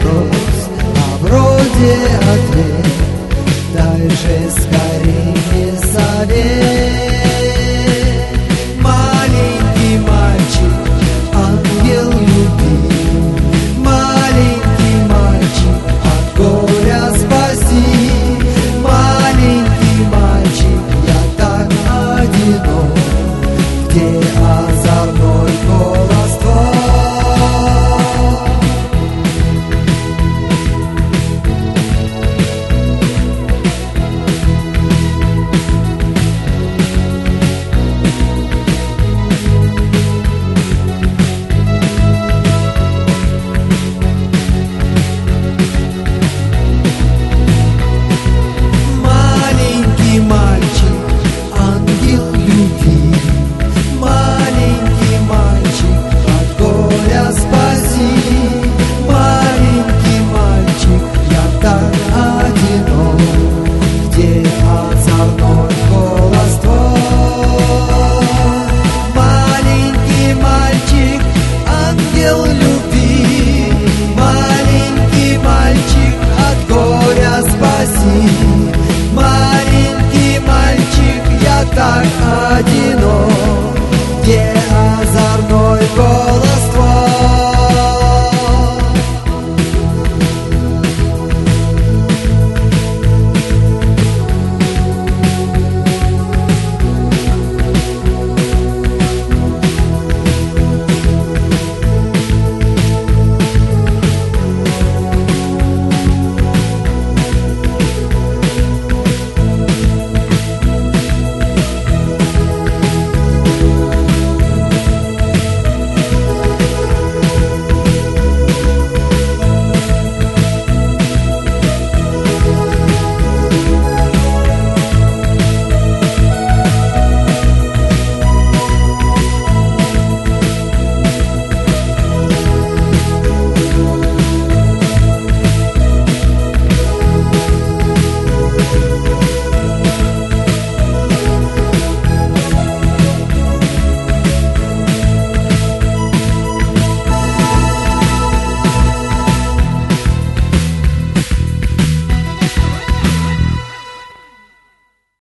вопрос, а вроде ответ. Дай же скорее мне совет. Маленький мальчик, ангел любви, маленький мальчик, от горя спаси. Маленький мальчик, я так одинок, где озорной голос твой. Маленький мальчик, ангел любви, маленький мальчик, от горя спаси. Маленький мальчик, я так одинок, где озорной голос твой. Маленький мальчик, ангел любви, маленький мальчик, от горя спаси. Маленький мальчик, я так один.